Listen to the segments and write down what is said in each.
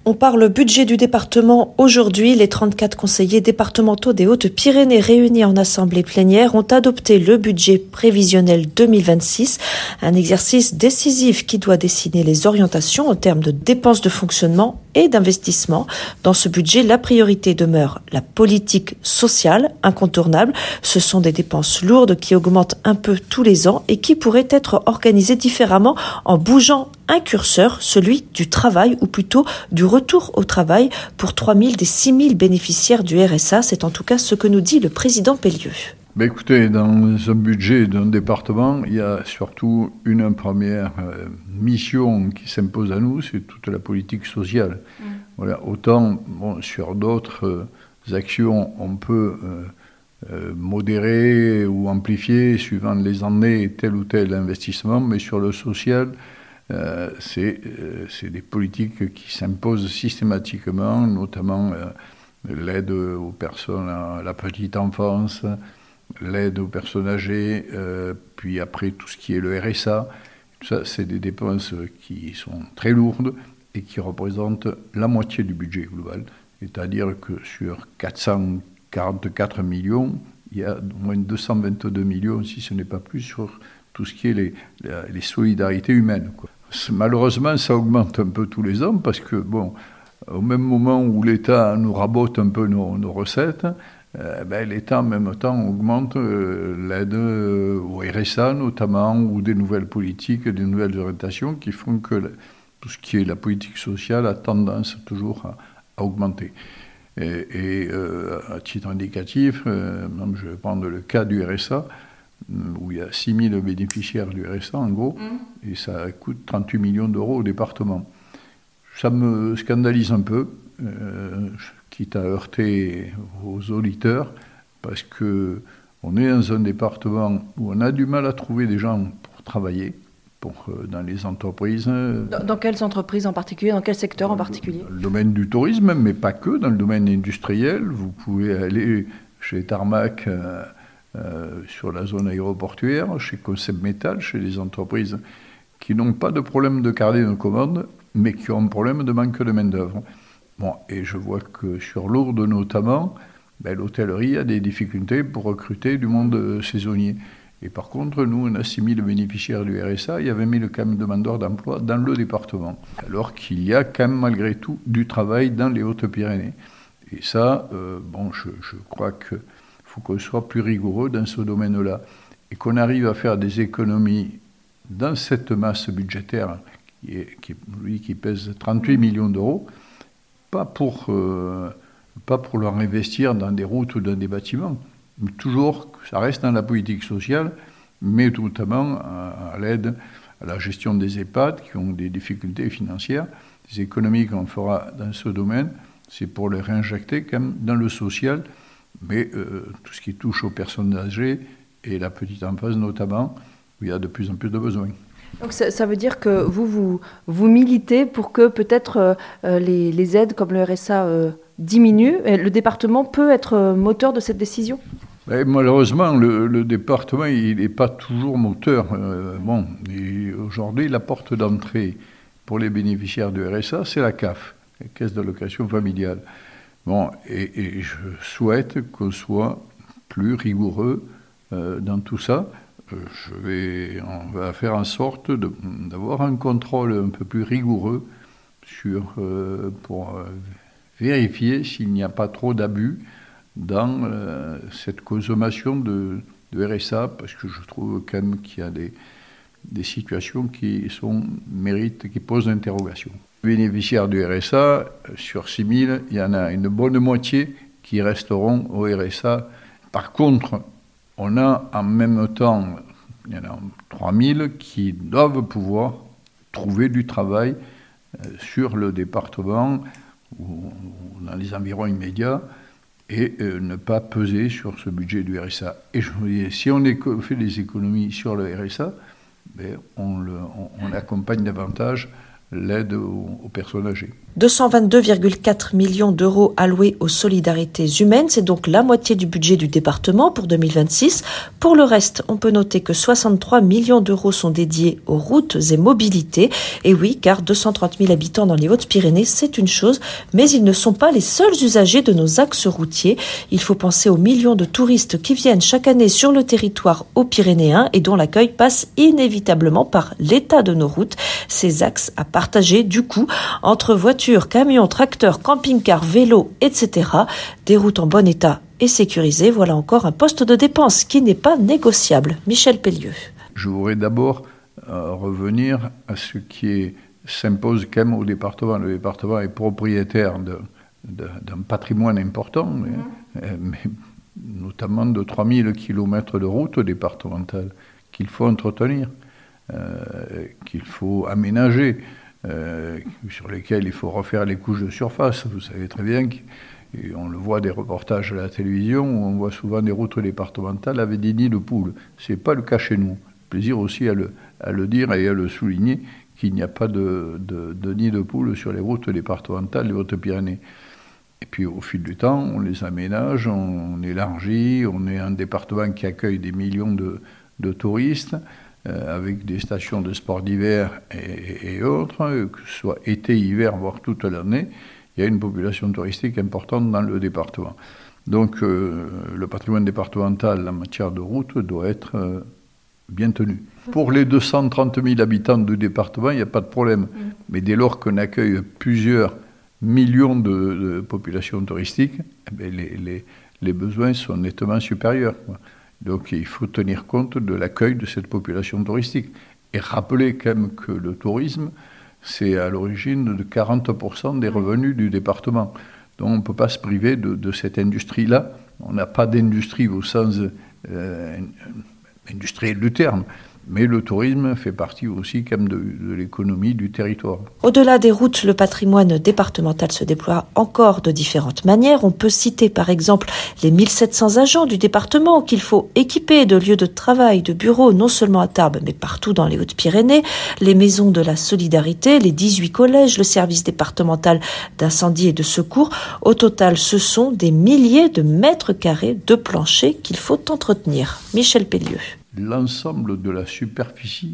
On parle budget du département aujourd'hui. Les 34 conseillers départementaux des Hautes-Pyrénées réunis en assemblée plénière ont adopté le budget prévisionnel 2026, un exercice décisif qui doit dessiner les orientations en termes de dépenses de fonctionnement et d'investissement. Dans ce budget, la priorité demeure la politique sociale, incontournable. Ce sont des dépenses lourdes qui augmentent un peu tous les ans et qui pourraient être organisées différemment en bougeant un curseur, celui du travail, ou plutôt du retour au travail pour 3 000 des 6 000 bénéficiaires du RSA. C'est en tout cas ce que nous dit le président Pellieu. Écoutez, dans un budget d'un département, il y a surtout une première mission qui s'impose à nous, c'est toute la politique sociale. Voilà, autant sur d'autres actions, on peut modérer ou amplifier, suivant les années, tel ou tel investissement, mais sur le social, c'est des politiques qui s'imposent systématiquement, notamment l'aide aux personnes à la petite enfance, l'aide aux personnes âgées, puis après tout ce qui est le RSA. Tout ça, c'est des dépenses qui sont très lourdes et qui représentent la moitié du budget global. C'est-à-dire que sur 444 millions, il y a au moins 222 millions, si ce n'est pas plus, sur tout ce qui est les solidarités humaines, quoi. Malheureusement, ça augmente un peu tous les ans parce que, au même moment où l'État nous rabote un peu nos recettes, l'État en même temps augmente l'aide au RSA notamment, ou des nouvelles politiques, des nouvelles orientations qui font que tout ce qui est la politique sociale a tendance toujours à augmenter. Et à titre indicatif, je vais prendre le cas du RSA, où il y a 6 000 bénéficiaires du RSA en gros, et ça coûte 38 millions d'euros au département. Ça me scandalise un peu, quitte à heurter aux auditeurs, parce qu'on est dans un département où on a du mal à trouver des gens pour travailler, dans les entreprises. Dans quelles entreprises en particulier? Dans quel secteur en particulier? Dans le domaine du tourisme, mais pas que, dans le domaine industriel. Vous pouvez aller chez Tarmac, sur la zone aéroportuaire, chez Concept Metal, chez les entreprises qui n'ont pas de problème de carnet de commande, mais qui ont un problème de manque de main-d'œuvre. Et je vois que sur Lourdes notamment, l'hôtellerie a des difficultés pour recruter du monde saisonnier. Et par contre, nous, on a 6 000 bénéficiaires du RSA, il y a 20 000 quand même demandeurs d'emploi dans le département. Alors qu'il y a quand même malgré tout du travail dans les Hautes-Pyrénées. Et ça, je crois qu'il faut qu'on soit plus rigoureux dans ce domaine-là. Et qu'on arrive à faire des économies dans cette masse budgétaire qui pèse 38 millions d'euros, pas pour leur investir dans des routes ou dans des bâtiments, mais toujours, ça reste dans la politique sociale, mais notamment à l'aide à la gestion des EHPAD qui ont des difficultés financières. Les économies qu'on fera dans ce domaine, c'est pour les réinjecter quand même dans le social, mais tout ce qui touche aux personnes âgées et la petite enfance notamment, où il y a de plus en plus de besoins. Donc ça veut dire que vous militez pour que peut-être les aides comme le RSA diminuent. Et le département peut être moteur de cette décision? Malheureusement, le département, il n'est pas toujours moteur. Et aujourd'hui, la porte d'entrée pour les bénéficiaires du RSA, c'est la CAF, la Caisse d'allocation familiale. Et je souhaite qu'on soit plus rigoureux dans tout ça. On va faire en sorte d'avoir un contrôle un peu plus rigoureux pour vérifier s'il n'y a pas trop d'abus dans cette consommation de RSA, parce que je trouve quand même qu'il y a des situations qui posent interrogation. Les bénéficiaires du RSA, sur 6 000, il y en a une bonne moitié qui resteront au RSA. Par contre, on a en même temps, il y en a 3 000 qui doivent pouvoir trouver du travail sur le département ou dans les environs immédiats et ne pas peser sur ce budget du RSA. Et je vous dis, si on fait des économies sur le RSA, on accompagne davantage l'aide aux personnes âgées. 222,4 millions d'euros alloués aux solidarités humaines, c'est donc la moitié du budget du département pour 2026. Pour le reste, on peut noter que 63 millions d'euros sont dédiés aux routes et mobilités. Et oui, car 230 000 habitants dans les Hautes-Pyrénées, c'est une chose, mais ils ne sont pas les seuls usagers de nos axes routiers. Il faut penser aux millions de touristes qui viennent chaque année sur le territoire haut-pyrénéen et dont l'accueil passe inévitablement par l'état de nos routes. Ces axes à partager, du coup, entre voitures, camions, tracteurs, camping-cars, vélos, etc. Des routes en bon état et sécurisées, voilà encore un poste de dépense qui n'est pas négociable. Michel Pellieu. Je voudrais d'abord revenir à ce qui s'impose quand même au département. Le département est propriétaire d'un patrimoine important, mais notamment de 3000 km de routes départementales qu'il faut entretenir, qu'il faut aménager, sur lesquels il faut refaire les couches de surface. Vous savez très bien et on le voit des reportages à la télévision où on voit souvent des routes départementales avec des nids de poules. Ce n'est pas le cas chez nous. Plaisir aussi à le dire et à le souligner qu'il n'y a pas de nids de poules sur les routes départementales des Hautes-Pyrénées. Et puis au fil du temps, on les aménage, on élargit, on est un département qui accueille des millions de touristes, avec des stations de sport d'hiver et autres, que ce soit été, hiver, voire toute l'année. Il y a une population touristique importante dans le département. Donc le patrimoine départemental en matière de route doit être bien tenu. Pour les 230 000 habitants du département, il n'y a pas de problème. Mais dès lors qu'on accueille plusieurs millions de populations touristiques, les besoins sont nettement supérieurs. Donc il faut tenir compte de l'accueil de cette population touristique. Et rappeler quand même que le tourisme, c'est à l'origine de 40% des revenus du département. Donc on ne peut pas se priver de cette industrie-là. On n'a pas d'industrie au sens industriel du terme. Mais le tourisme fait partie aussi quand même de l'économie du territoire. Au-delà des routes, le patrimoine départemental se déploie encore de différentes manières. On peut citer par exemple les 1700 agents du département qu'il faut équiper de lieux de travail, de bureaux, non seulement à Tarbes, mais partout dans les Hautes-Pyrénées, les maisons de la solidarité, les 18 collèges, le service départemental d'incendie et de secours. Au total, ce sont des milliers de mètres carrés de planchers qu'il faut entretenir. Michel Pellieu. L'ensemble de la superficie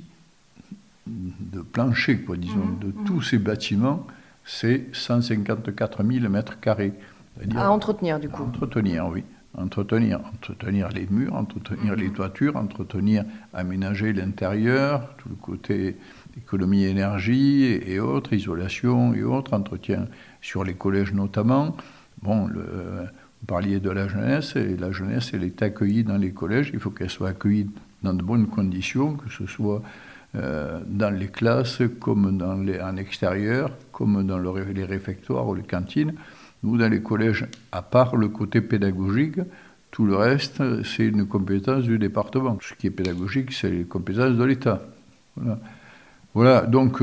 de plancher, de tous ces bâtiments, c'est 154 000 mètres carrés. À entretenir, du coup. Entretenir, oui. Entretenir les murs, entretenir les toitures, aménager l'intérieur, tout le côté économie énergie et autres, isolation et autres, entretien sur les collèges notamment. Vous parliez de la jeunesse, et la jeunesse, elle est accueillie dans les collèges. Il faut qu'elle soit accueillie dans de bonnes conditions, que ce soit dans les classes, comme en extérieur, comme dans les réfectoires ou les cantines. Nous, dans les collèges, à part le côté pédagogique, tout le reste, c'est une compétence du département. Ce qui est pédagogique, c'est les compétences de l'État. Voilà. Donc,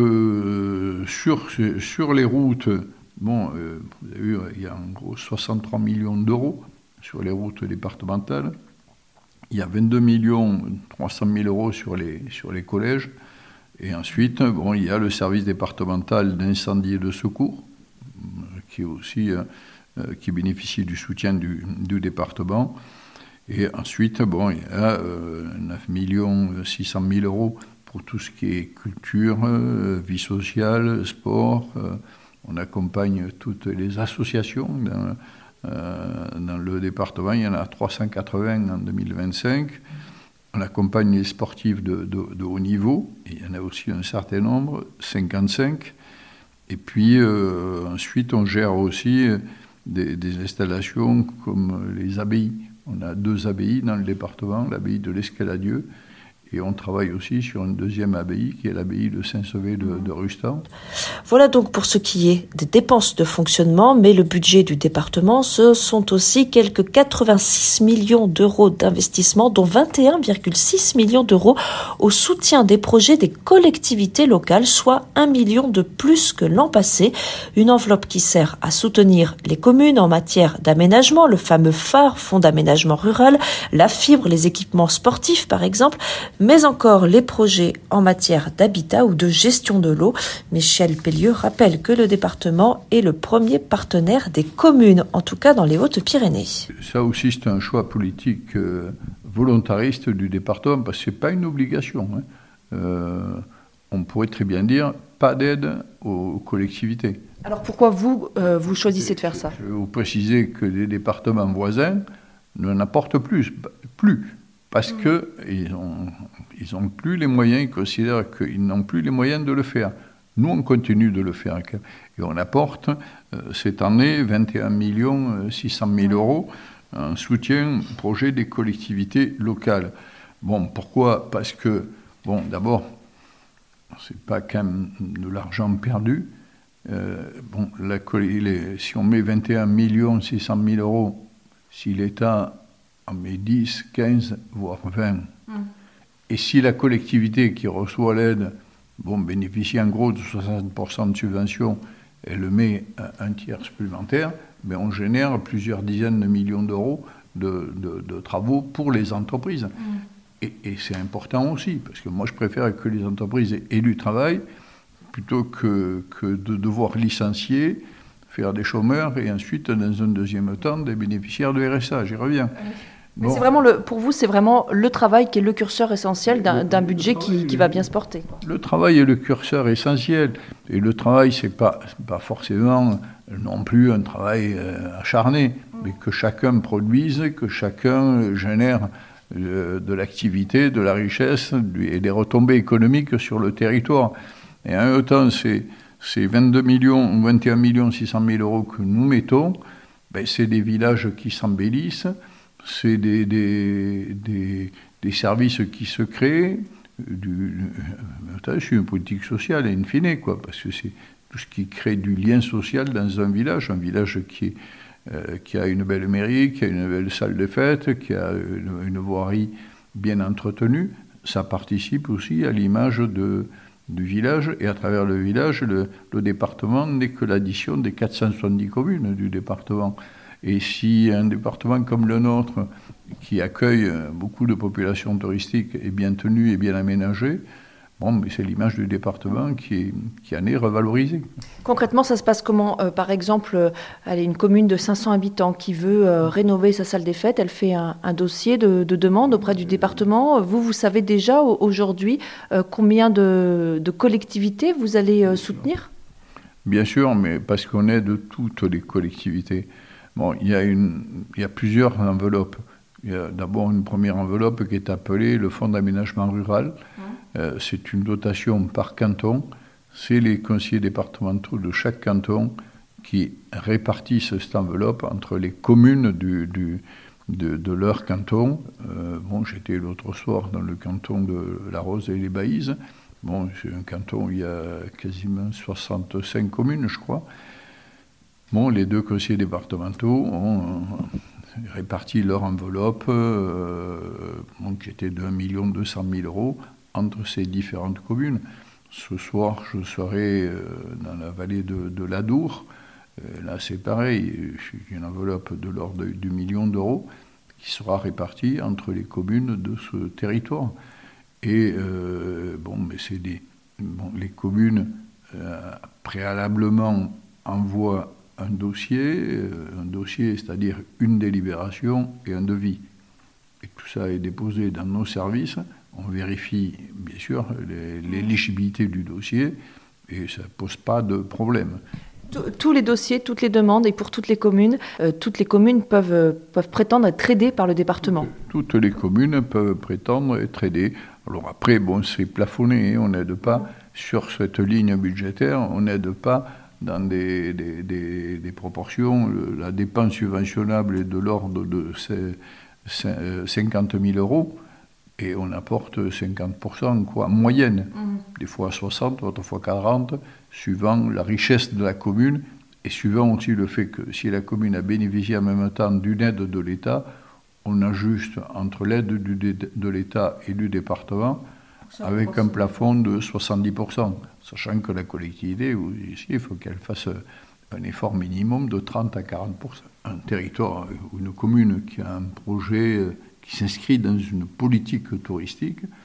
sur les routes, vous avez vu, il y a en gros 63 millions d'euros sur les routes départementales. Il y a 22 300 000 euros sur les collèges. Et ensuite, il y a le service départemental d'incendie et de secours, qui est aussi qui bénéficie du soutien du département. Et ensuite, il y a 9 600 000 euros pour tout ce qui est culture, vie sociale, sport. On accompagne toutes les associations dans le département. Il y en a 380 en 2025. On accompagne les sportifs de haut niveau. Et il y en a aussi un certain nombre, 55. Et puis ensuite, on gère aussi des installations comme les abbayes. On a 2 abbayes dans le département, l'abbaye de l'Escaladieu. Et on travaille aussi sur une deuxième abbaye, qui est l'abbaye de Saint-Sauvé de Rustan. Voilà donc pour ce qui est des dépenses de fonctionnement, mais le budget du département, ce sont aussi quelques 86 millions d'euros d'investissement, dont 21,6 millions d'euros au soutien des projets des collectivités locales, soit 1 million de plus que l'an passé. Une enveloppe qui sert à soutenir les communes en matière d'aménagement, le fameux phare, Fonds d'aménagement rural, la fibre, les équipements sportifs par exemple, mais encore les projets en matière d'habitat ou de gestion de l'eau. Michel Pellieu rappelle que le département est le premier partenaire des communes, en tout cas dans les Hautes-Pyrénées. Ça aussi, c'est un choix politique volontariste du département, parce que ce n'est pas une obligation. On pourrait très bien dire pas d'aide aux collectivités. Alors pourquoi vous choisissez de faire ça ? Je vais vous préciser que les départements voisins n'en apportent plus parce qu'ils n'ont plus les moyens, ils considèrent qu'ils n'ont plus les moyens de le faire. Nous, on continue de le faire. Et on apporte cette année 21 600 000 euros en soutien au projet des collectivités locales. Bon, pourquoi ? Parce que, d'abord, c'est pas quand même de l'argent perdu. Si on met 21 600 000 euros, si l'État en met 10, 15, voire 20, et si la collectivité qui reçoit l'aide bénéficie en gros de 60% de subvention, elle met un tiers supplémentaire, on génère plusieurs dizaines de millions d'euros de travaux pour les entreprises. Et c'est important aussi, parce que moi je préfère que les entreprises aient du travail plutôt que de devoir licencier, faire des chômeurs et ensuite, dans un deuxième temps, des bénéficiaires de RSA. J'y reviens. Mais c'est vraiment pour vous, c'est vraiment le travail qui est le curseur essentiel d'un budget qui va bien se porter. Le travail est le curseur essentiel. Et le travail, c'est pas forcément non plus un travail acharné, mais que chacun produise, que chacun génère de l'activité, de la richesse et des retombées économiques sur le territoire. Et en même temps, ces 21 600 000 euros que nous mettons, c'est des villages qui s'embellissent, c'est des services qui se créent, c'est une politique sociale in fine, parce que c'est tout ce qui crée du lien social dans un village qui a une belle mairie, qui a une belle salle de fête, qui a une voirie bien entretenue. Ça participe aussi à l'image du village, et à travers le village, le département n'est que l'addition des 470 communes du département. Et si un département comme le nôtre, qui accueille beaucoup de populations touristiques, est bien tenu et bien aménagé, mais c'est l'image du département qui en est revalorisée. Concrètement, ça se passe comment ? Par exemple, une commune de 500 habitants qui veut rénover sa salle des fêtes, elle fait un dossier de demande auprès du département. Vous savez déjà aujourd'hui combien de collectivités vous allez soutenir ? Bien sûr, mais parce qu'on aide toutes les collectivités. Il y a plusieurs enveloppes. Il y a d'abord une première enveloppe qui est appelée le Fonds d'aménagement rural. C'est une dotation par canton. C'est les conseillers départementaux de chaque canton qui répartissent cette enveloppe entre les communes de leur canton. J'étais l'autre soir dans le canton de La Rose et les Baïses. C'est un canton où il y a quasiment 65 communes, je crois. Les deux conseillers départementaux ont réparti leur enveloppe, qui était de 1 200 000 euros, entre ces différentes communes. Ce soir, je serai dans la vallée de l'Adour. Là, c'est pareil, une enveloppe de l'ordre du 1 million d'euros qui sera répartie entre les communes de ce territoire. Et les communes préalablement envoient un dossier, c'est-à-dire une délibération et un devis. Et tout ça est déposé dans nos services. On vérifie, bien sûr, l'éligibilité du dossier et ça ne pose pas de problème. Tous les dossiers, toutes les demandes et pour toutes les communes peuvent prétendre être aidées par le département. Toutes les communes peuvent prétendre être aidées. Alors après, c'est plafonné, on n'aide pas sur cette ligne budgétaire, on n'aide pas dans des proportions. La dépense subventionnable est de l'ordre de 50 000 euros. Et on apporte 50%, en moyenne. Des fois 60, d'autres fois 40, suivant la richesse de la commune et suivant aussi le fait que si la commune a bénéficié en même temps d'une aide de l'État, on ajuste entre l'aide de l'État et du département avec un plafond de 70%, sachant que la collectivité, ici, il faut qu'elle fasse un effort minimum de 30 à 40%. Un territoire ou une commune qui a un projet qui s'inscrit dans une politique touristique,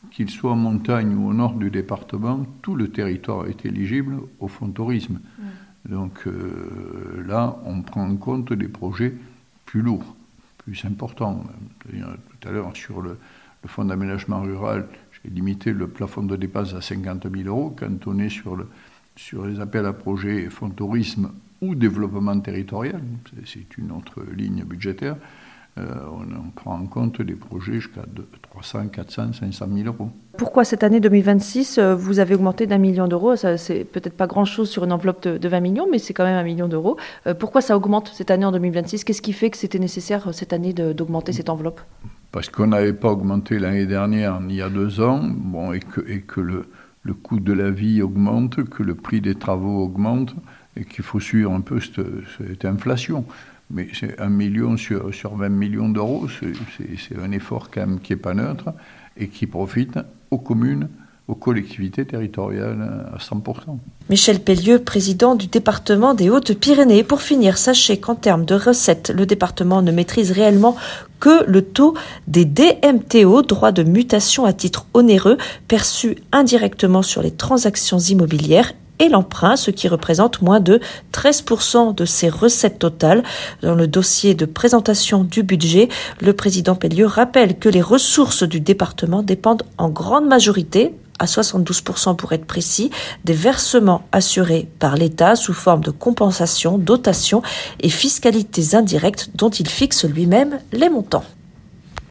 qu'il soit en montagne ou au nord du département, tout le territoire est éligible au fonds tourisme. Donc là, on prend en compte des projets plus lourds, plus importants. Tout à l'heure, sur le fonds d'aménagement rural, j'ai limité le plafond de dépenses à 50 000 €. Quand on est sur les appels à projets fonds tourisme ou développement territorial, c'est une autre ligne budgétaire, on prend en compte des projets jusqu'à 300, 400, 500 000 €. Pourquoi cette année 2026, vous avez augmenté d'1 million d'euros? Ça, c'est peut-être pas grand-chose sur une enveloppe de 20 millions, mais c'est quand même 1 million d'euros. Pourquoi ça augmente cette année en 2026? Qu'est-ce qui fait que c'était nécessaire cette année d'augmenter cette enveloppe? Parce qu'on n'avait pas augmenté l'année dernière, il y a 2 ans, et que le coût de la vie augmente, que le prix des travaux augmente, et qu'il faut suivre un peu cette inflation. Mais c'est 1 million sur 20 millions d'euros, c'est un effort quand même qui n'est pas neutre et qui profite aux communes, aux collectivités territoriales à 100%. Michel Pellieu, président du département des Hautes-Pyrénées. Pour finir, sachez qu'en termes de recettes, le département ne maîtrise réellement que le taux des DMTO, droits de mutation à titre onéreux, perçus indirectement sur les transactions immobilières et l'emprunt, ce qui représente moins de 13% de ses recettes totales. Dans le dossier de présentation du budget, le président Pellieu rappelle que les ressources du département dépendent en grande majorité, à 72% pour être précis, des versements assurés par l'État sous forme de compensation, dotation et fiscalités indirectes dont il fixe lui-même les montants.